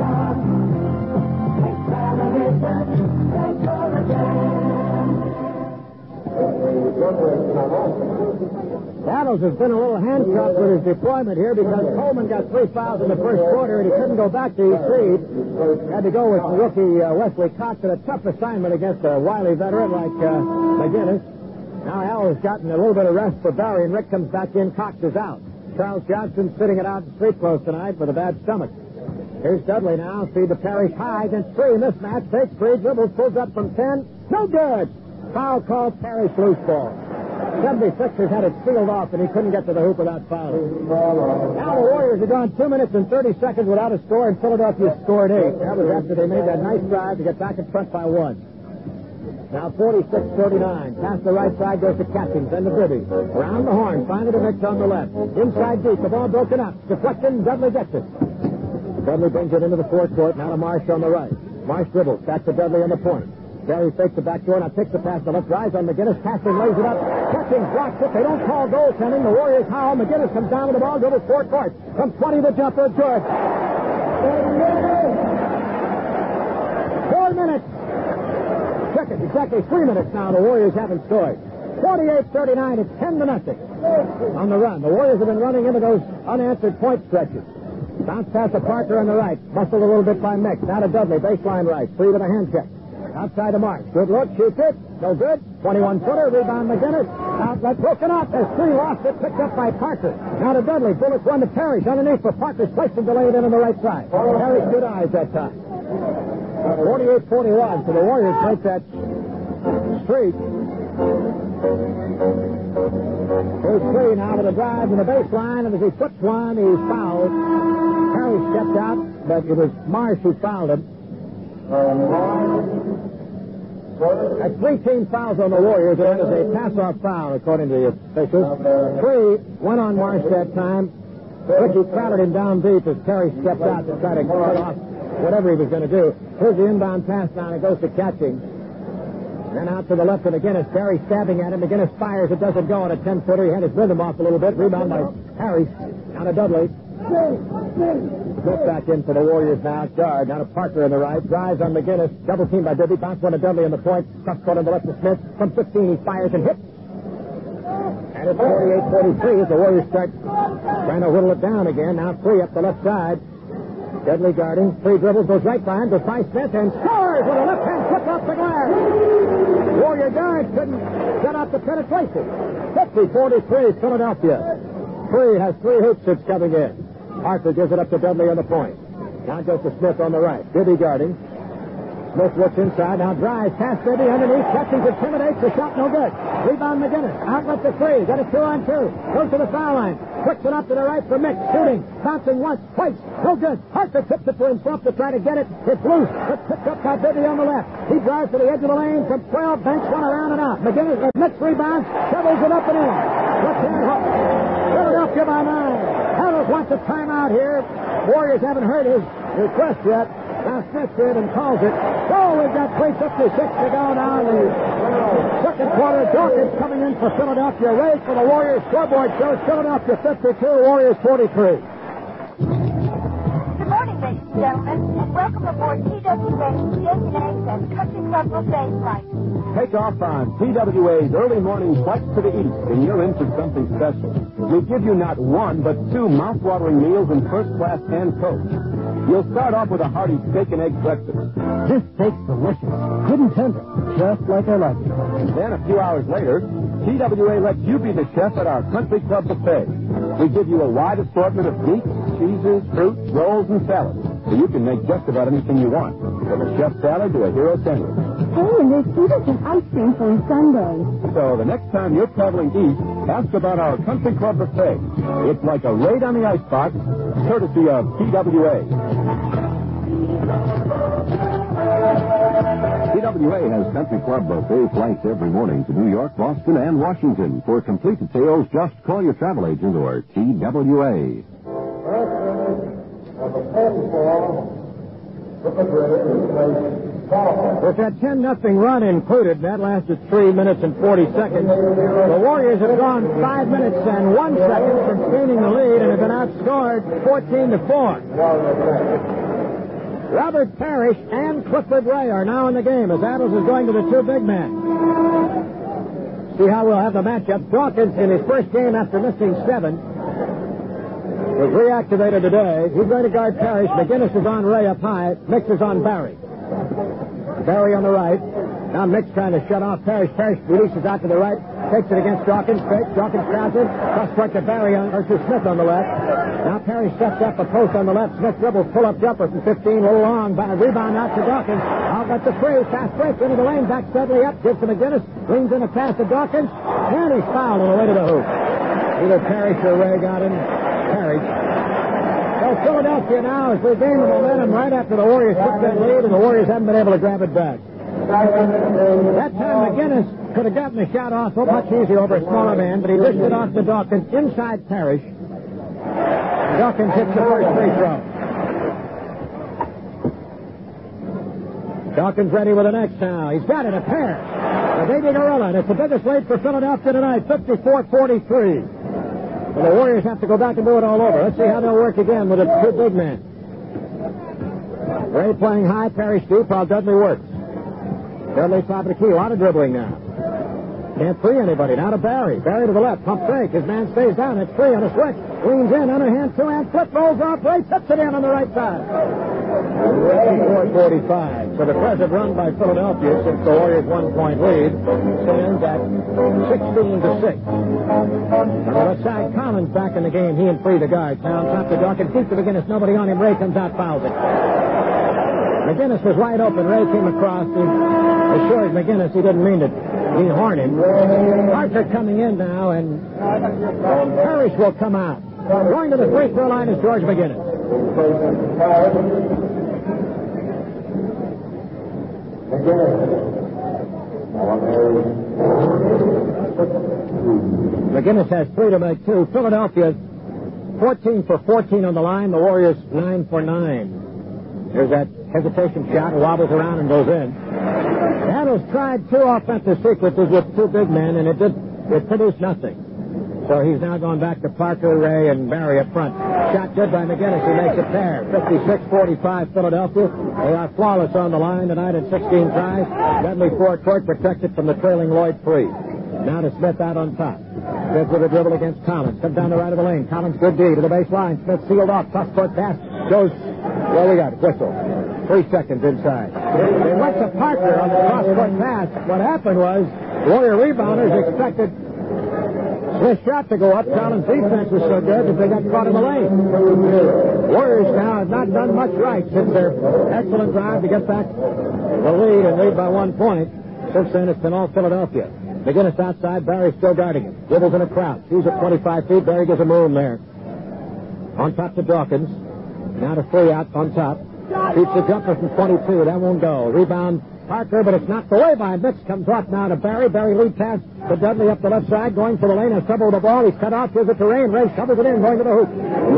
[SPEAKER 3] Battles has been a little handcuffed with his deployment here because Coleman got 3 fouls in the first quarter and he couldn't go back to East Reed. Had to go with rookie Wesley Cox at a tough assignment against a wily veteran like McGinnis. Now Al has gotten a little bit of rest for Barry and Rick comes back in. Cox is out. Charles Johnson sitting it out in street clothes tonight with a bad stomach. Here's Dudley now. Feed to Parrish high against three in this match. Takes three, dribbles, pulls up from 10. No good. Foul called, Parrish loose ball. 76ers had it sealed off, and he couldn't get to the hoop without fouling. Now the Warriors have gone 2 minutes and 30 seconds without a score, and Philadelphia scored 8. That was after they made that nice drive to get back in front by 1. Now 46-39. Past the right side goes to Catkins, then to Bibby. Around the horn, finally to Mix on the left. Inside deep, the ball broken up. Deflection, Dudley gets it. Dudley brings it into the forecourt, now to Marsh on the right. Marsh dribbles, back to Dudley on the point. Barry fakes the back door, now takes the pass to left, rise on McGinnis, Caston lays it up. Catching, blocks it, they don't call goaltending. The Warriors howl, McGinnis comes down with the ball, dribbles forecourt. From 20 the jumper, good. 4 minutes. Check it, exactly 3 minutes now, the Warriors haven't scored. 48-39, it's 10-0 on the run. The Warriors have been running into those unanswered point stretches. Bounce pass to Parker on the right, muscled a little bit by Mix. Now to Dudley, baseline right, free with a hand check. Outside of Marsh. Good look. Shoots it. No good. 21-footer. Rebound McGinnis. Outlet broken up. There's three. Lost it. Picked up by Parker. Now to Dudley. Bullets one to Parrish. Underneath for Parker's placed and delayed in on the right side. Parrish good eyes that time. 48-41. So the Warriors take that streak. Here's three now with a drive to the baseline. And as he puts one, he's fouled. Parrish stepped out, but it was Marsh who fouled him. That's 3 team fouls on the Warriors, and that is a pass-off foul, according to the officials. 3 went on Marsh that time. Ricky crowded him down deep as Terry stepped out to try to cut off whatever he was going to do. Here's the inbound pass now, and it goes to Catching. Then out to the left of McGinnis. Barry stabbing at him. McGinnis fires. It doesn't go on a 10-footer. He had his rhythm off a little bit. Rebound by Harris. Now to Dudley. Smith back in for the Warriors now. Guard. Now to Parker on the right. Drives on McGinnis. Double team by Bibby. Bounce one to Dudley on the point. Cross court on the left to Smith. From 15 he fires and hits. And it's 48-43 as the Warriors start trying to whittle it down again. Now three up the left side. Dudley guarding. 3 dribbles. Goes right by him. Goes by Smith and scores with a left hand flip off the glass. Warrior guard couldn't set up the penetration. 50-43 Philadelphia. Has 3 hoops that's coming in. Parker gives it up to Dudley on the point. Now goes to Smith on the right. Bibby guarding. Smith looks inside. Now drives past Bibby underneath. Catching, intimidates. The shot no good. Rebound McGinnis. Outlet to 3. Got a 2-on-2. Goes to the foul line. Flicks it up to the right for Mix. Shooting. Bouncing once. Twice. No good. Parker tips it to himself to try to get it. It's loose. It's picked up by Bibby on the left. He drives to the edge of the lane from 12. Banks one around and out. McGinnis. Mix rebounds. Shovels it up and in. Left hand hook. Philadelphia by 9. Harold wants a timeout here. Warriors haven't heard his request yet. Now Smith did and calls it. So we've got 3:56 to go now in the second quarter. Dawkins coming in for Philadelphia. Raised for the Warriors. Scoreboard shows Philadelphia 52, Warriors 43.
[SPEAKER 4] Good morning, ladies and gentlemen, and welcome aboard TWA's Steak and Eggs and Country Club Buffet flight.
[SPEAKER 2] Take off on TWA's early morning flights to the east, and you're in for something special. We'll give you not one, but two mouth-watering meals in first class and coach. You'll start off with a hearty steak and egg breakfast.
[SPEAKER 7] This steak's delicious. Good and tender, just like I like it.
[SPEAKER 2] And then a few hours later, TWA lets you be the chef at our Country Club Buffet. We give you a wide assortment of meats, cheeses, fruits, rolls, and salads, so you can make just about anything you want, from a chef salad to a hero sandwich.
[SPEAKER 4] Hey, and there's peanuts and ice cream for a sundae.
[SPEAKER 2] So the next time you're traveling east, ask about our Country Club Buffet. It's like a raid on the icebox, courtesy of TWA. TWA has Country Club Buffet flights every morning to New York, Boston, and Washington. For complete details, just call your travel agent or TWA.
[SPEAKER 3] With that 10-0 run included, that lasted 3 minutes and 40 seconds. The Warriors have gone 5 minutes and 1 second from gaining the lead and have been outscored 14-4. Robert Parrish and Clifford Ray are now in the game as Adams is going to the two big men. See how we'll have the matchup. Dawkins, in his first game after missing 7, was reactivated today. He's going to guard Parrish. McGinnis is on Ray up high. Mix is on Barry. Barry on the right. Now Mix trying to shut off Parrish. Parrish releases out to the right. Takes it against Dawkins. Fakes. Dawkins crowds it. Cross court to Barry or to Smith on the left. Now Parrish steps up a post on the left. Smith dribbles. Pull-up jumper from 15. A little long. Rebound out to Dawkins. Out at the free. Fast break into the lane. Back steadily up. Gives to McGinnis. Leans in a pass to Dawkins. And he's fouled on the way to the hoop. Either Parrish or Ray got him. Parrish. So Philadelphia now has regained the momentum right after the Warriors took that lead, and the Warriors haven't been able to grab it back. That time McGinnis could have gotten the shot off so much easier over a smaller man, but he dished it off to Dawkins inside Parrish. Dawkins hits the first free throw. Dawkins ready with the next now. He's got it, a pair. The baby gorilla, and it's the biggest lead for Philadelphia tonight, 54-43. Well, the Warriors have to go back and do it all over. Let's see how they'll work again with the two big men. Ray playing high, Parrish deep, while Dudley works. Dudley top of the key. A lot of dribbling now. Can't free anybody. Now to Barry. Barry to the left. Pump fake. His man stays down. It's free on a switch. Leans in. Underhand, two-hand flip. Rolls off. Ray tips it in on the right side. 54-45. So the present run by Philadelphia since the Warriors' 1-point lead stands at 16-6. On the left side, Collins back in the game. He and Free the guards. Now on top to Dawkins. Deep to McGinnis. Nobody on him. Ray comes out, fouls it. McGinnis was wide open. Ray came across. He assured McGinnis he didn't mean to horn him. Parker coming in now, and Parrish will come out. Going to the free throw line is George McGinnis. McGinnis has 3 to make 2. Philadelphia 14 for 14 on the line. The Warriors 9 for 9. There's that hesitation shot, wobbles around and goes in. Adams tried 2 offensive sequences with 2 big men, and it produced nothing. So he's now going back to Parker, Ray, and Barry up front. Shot good by McGinnis. He makes a pair. 56-45 Philadelphia. They are flawless on the line tonight at 16 tries. Dudley forecourt protected from the trailing Lloyd Free. Now to Smith out on top. Smith with a dribble against Collins. Comes down the right of the lane. Collins good D to the baseline. Smith sealed off. Tough foot pass. Goes. Well, we got it. Whistle. 3 seconds inside. They went to Parker on the cross-court pass. What happened was the Warrior rebounders expected Smith's shot to go up. Collins' defense was so good that they got caught in the lane. Warriors now have not done much right since their excellent drive to get back the lead and lead by 1 point. Since then, it's been all Philadelphia. McGinnis outside. Barry still guarding him. Dribbles in a crouch. He's at 25 feet. Barry gives him room there. On top to Dawkins. Now to Free out on top. Shoots the jumper from 22. That won't go. Rebound Parker, but it's knocked away by Mix. Comes off now to Barry. Barry lead pass to Dudley up the left side. Going for the lane. Has trouble with the ball. He's cut off. Gives it to Ray. Ray shovels it in. Going to the hoop.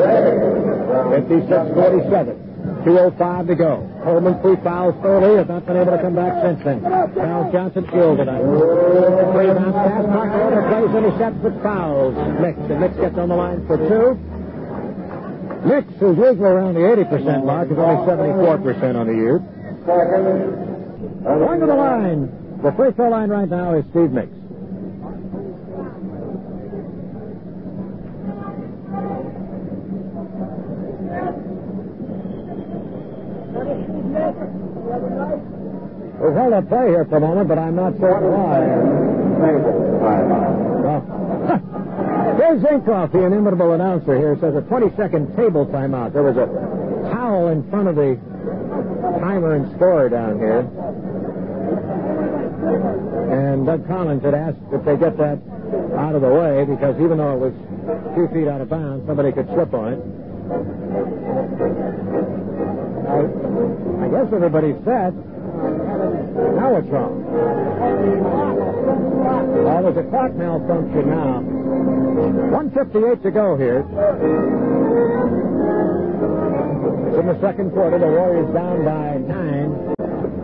[SPEAKER 3] 56-47. 2:05 to go. Coleman 3 fouls early. Has not been able to come back since then. Charles Johnson ill tonight. Rebound pass. Parker plays intercepts with fouls. Mix. And Mix gets on the line for 2. Nix, who's usually around the 80% mark, is only 74% on the year. Going to the line. The free throw line right now is Steve Nix. We've held up play here for a moment, but I'm not certain why. Well, here's Zinkoff, the inimitable announcer here, says a 20-second table timeout. There was a towel in front of the timer and scorer down here. And Doug Collins had asked if they get that out of the way, because even though it was 2 feet out of bounds, somebody could slip on it. I guess everybody's set. Now what's wrong? Well, there's a clock malfunction now. 1:58 to go here. It's in the second quarter. The Warriors down by 9.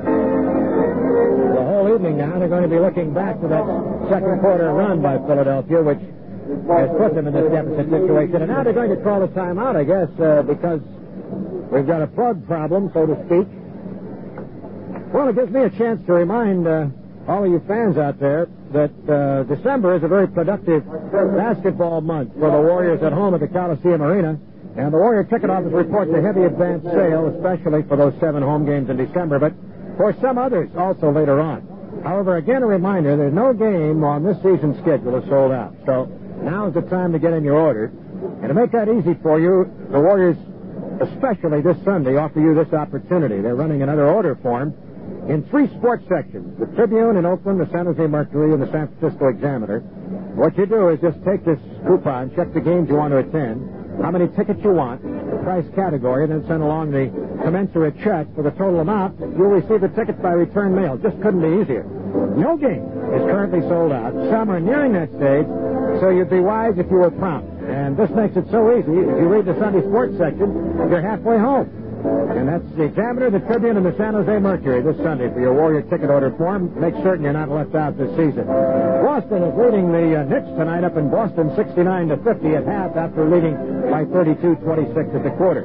[SPEAKER 3] The whole evening now, they're going to be looking back to that second quarter run by Philadelphia, which has put them in this deficit situation. And now they're going to call a timeout, I guess, because we've got a plug problem, so to speak. Well, it gives me a chance to remind all of you fans out there that December is a very productive basketball month for the Warriors at home at the Coliseum Arena. And the Warrior ticket office reports a heavy advance sale, especially for those 7 home games in December, but for some others also later on. However, again, a reminder, there's no game on this season's schedule is sold out. So now's the time to get in your order. And to make that easy for you, the Warriors, especially this Sunday, offer you this opportunity. They're running another order form in 3 sports sections, the Tribune in Oakland, the San Jose Mercury, and the San Francisco Examiner. What you do is just take this coupon, check the games you want to attend, how many tickets you want, the price category, and then send along the commensurate check for the total amount. You'll receive the tickets by return mail. Just couldn't be easier. No game is currently sold out. Some are nearing that stage, so you'd be wise if you were prompt. And this makes it so easy. If you read the Sunday sports section, you're halfway home. And that's the Examiner, the Tribune, and the San Jose Mercury this Sunday for your Warrior ticket order form. Make certain you're not left out this season. Boston is leading the Knicks tonight up in Boston 69-50 at half after leading by 32-26 at the quarter.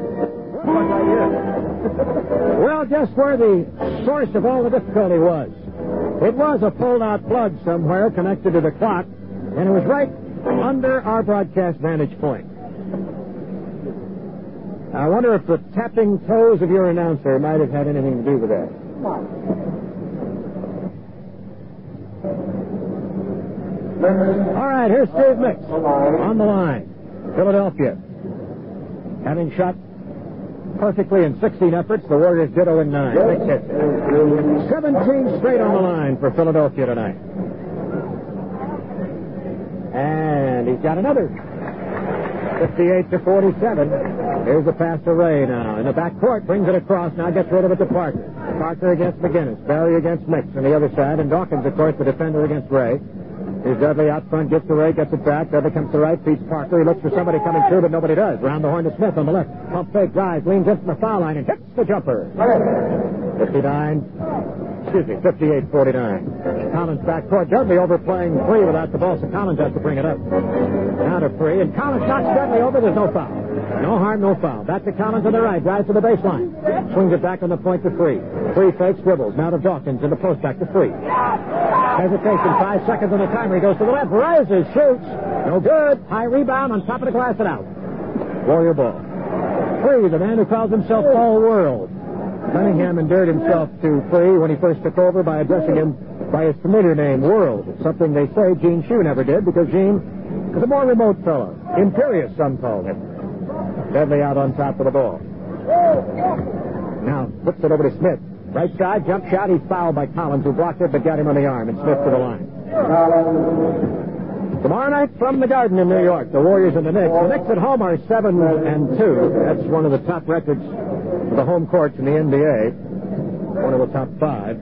[SPEAKER 3] Well, just where the source of all the difficulty was. It was a pulled-out plug somewhere connected to the clock, and it was right under our broadcast vantage point. I wonder if the tapping toes of your announcer might have had anything to do with that. All right, here's Steve Nix on the line. Philadelphia. Having shot perfectly in 16 efforts, the Warriors ditto in 9. Nix hits it. 17 straight on the line for Philadelphia tonight. And he's got another. 58-47. Here's the pass to Ray now. In the backcourt, brings it across. Now gets rid of it to Parker. Parker against McGinnis. Barry against Mix on the other side. And Dawkins, of course, the defender against Ray. Here's Dudley out front, gets to Ray, gets it back. Dudley comes to right, feeds Parker. He looks for somebody coming through, but nobody does. Round the horn to Smith on the left. Pump fake, drives, leans into the foul line, and hits the jumper. 58-49. Collins backcourt. Dudley overplaying Free without the ball, so Collins has to bring it up. Now to Free, and Collins knocks Dudley over. There's no foul. No harm, no foul. Back to Collins on the right, drives to the baseline. Swings it back on the point to Free. Free fakes, dribbles. Now to Dawkins in the post, back to Free. Hesitation, 5 seconds on the timer. He goes to the left, rises, shoots. No good. High rebound on top of the glass and out. Warrior ball. Free, the man who calls himself All World. Cunningham endeared himself to Free when he first took over by addressing him by his familiar name, World. Something they say Gene Shue never did, because Gene was a more remote fellow. Imperious, some called him. Dudley out on top of the ball. Now, puts it over to Smith. Right side, jump shot. He's fouled by Collins, who blocked it but got him on the arm, and Smith to the line. Tomorrow night from the Garden in New York, the Warriors and the Knicks. The Knicks at home are 7-2. That's one of the top records for the home courts in the NBA. One of the top 5.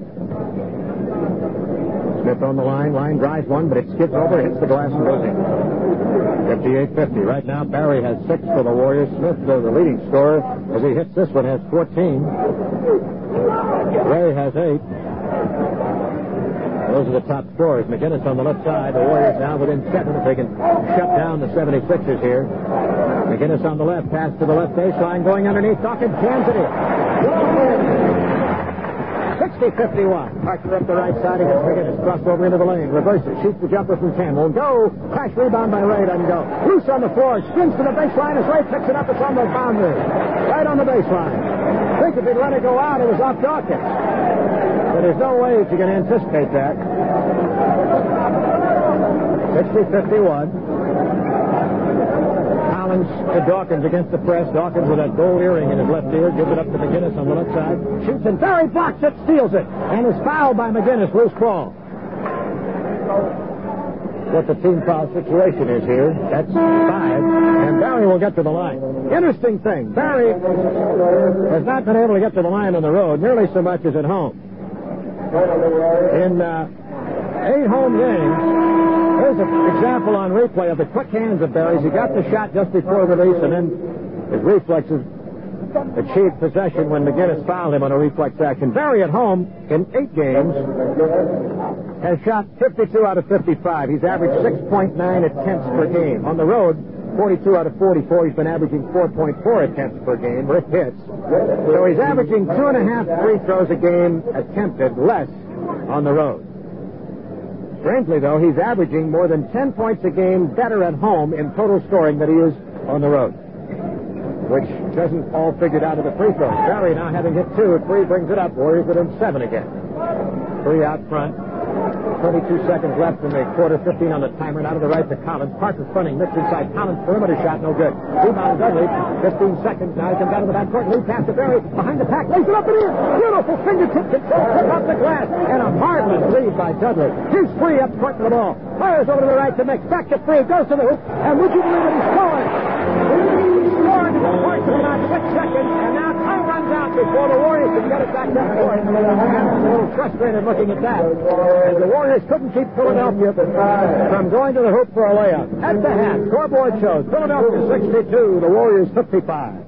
[SPEAKER 3] Smith on the line. Line drives one, but it skids over, hits the glass, and goes in. 58-50. Right now, Barry has 6 for the Warriors. Smith, the leading scorer, as he hits this one, has 14. Ray has 8. Those are the top scorers. McGinnis on the left side. The Warriors now within 7 if they can shut down the 76ers here. McGinnis on the left. Pass to the left baseline. Going underneath. Dawkins jams it in. 60-51. Parker up the right side against McGinnis. Crossed over into the lane. Reverses. Shoots the jumper from 10. Won't go. Crash rebound by Ray. Doesn't go. Loose on the floor. Spins to the baseline as Ray picks it up. It's on the boundary. Right on the baseline. I think if he'd let it go out, it was off Dawkins. But there's no way you can anticipate that. 60-51. Collins to Dawkins against the press. Dawkins with that gold earring in his left ear. Gives it up to McGinnis on the left side. Shoots and Barry blocks it, steals it. And is fouled by McGinnis. Loose ball. What the team foul situation is here. That's 5. And Barry will get to the line. Interesting thing. Barry has not been able to get to the line on the road nearly so much as at home. In 8 home games, there's an example on replay of the quick hands of Barry's. He got the shot just before release, and then his reflexes achieved possession when McGinnis fouled him on a reflex action. Barry at home, in 8 games, has shot 52 out of 55. He's averaged 6.9 attempts per game. On the road, 42 out of 44. He's been averaging 4.4 attempts per game with hits. So he's averaging 2.5 free throws a game attempted less on the road. Strangely, though, he's averaging more than 10 points a game better at home in total scoring than he is on the road, which doesn't all figured out of the free throws. Barry now having hit 2. 3 brings it up. Warriors within 7 again. 3 out front. 22 seconds left in the quarter. 15 on the timer. Now to the right to Collins. Parker fronting. Missed inside. Collins perimeter shot. No good. Rebound Dudley. 15 seconds. Now he comes out of the backcourt. Lead pass to Barry. Behind the pack. Lays it up and in. Beautiful fingertip control. Pick up the glass. And a marvelous lead by Dudley. He's free up front to the ball. Fires over to the right to Mix. Back to free. Goes to the hoop. And would you believe it? He scored. He scored in the course of about 6 seconds. And now time runs out before the Warriors can get it back up court. And a little frustrated looking at that. As the Warriors couldn't keep Philadelphia from going to the hoop for a layup. At the half, scoreboard shows Philadelphia 62, the Warriors 55.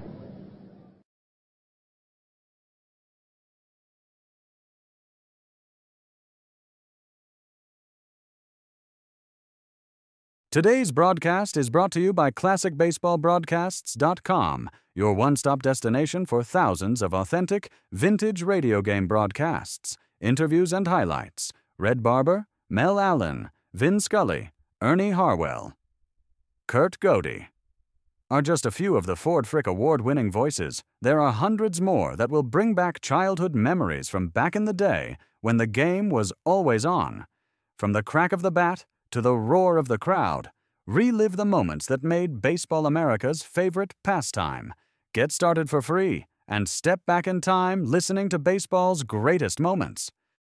[SPEAKER 1] Today's broadcast is brought to you by ClassicBaseballBroadcasts.com, your one-stop destination for thousands of authentic, vintage radio game broadcasts, interviews and highlights. Red Barber, Mel Allen, Vin Scully, Ernie Harwell, Kurt Godey are just a few of the Ford Frick Award-winning voices. There are hundreds more that will bring back childhood memories from back in the day when the game was always on. From the crack of the bat to the roar of the crowd, relive the moments that made Baseball America's favorite pastime. Get started for free and step back in time listening to baseball's greatest moments.